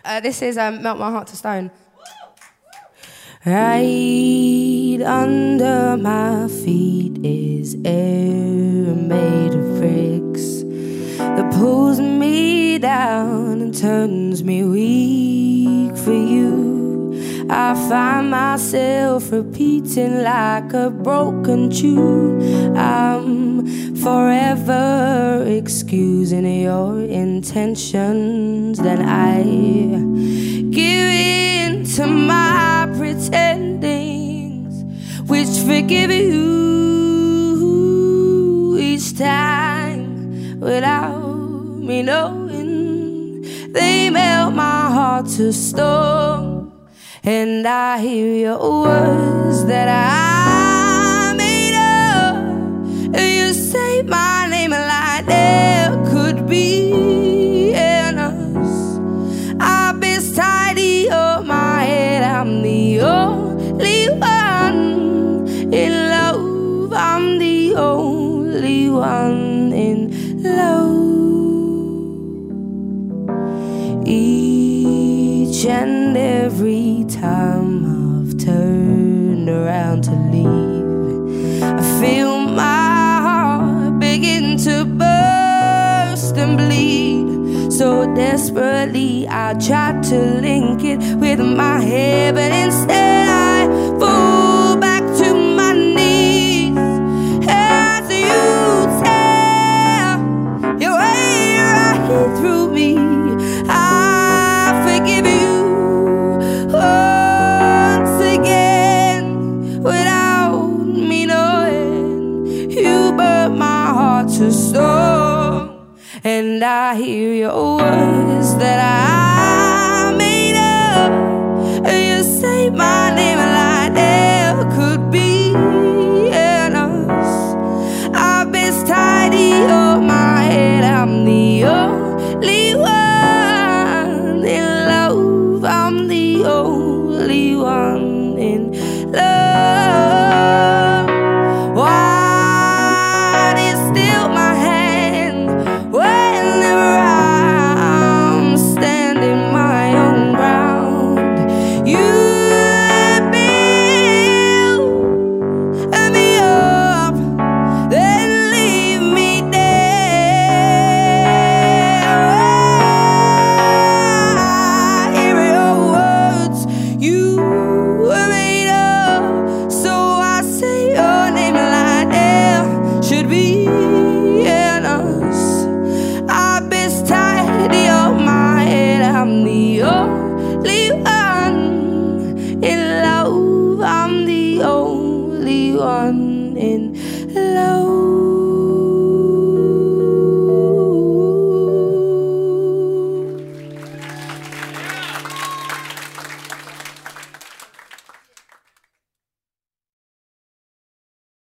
This is Melt My Heart to Stone. Right under my feet is air made of bricks that pulls me down and turns me weak for you. I find myself repeating like a broken tune. I'm forever excusing your intentions. Then I give in to my pretendings, which forgive you each time without me knowing. They melt my heart to stone, and I hear your words that I made up. You say my name like there could be an us. I've been tidy on my head. I'm the only one in love. I'm the only one in love. Each and every time I've turned around to leave, I feel my heart begin to burst and bleed. So desperately I tried to link it with my head, but instead I fall back to my knees. As you tear your way right through me, I forgive you once again without me knowing. You burnt my heart to stone, and I hear your words that I made up. You say my name like there could be an us. I've been tidy on my head. I'm the only one in love. I'm the only one in love. Why do you steal my hand whenever I'm standing my own ground? You build me up, then leave me there. I hear your words, you were made up. So I say your name like there should be an us. I've been tidy on my head. I'm the only one in love. I'm the only one in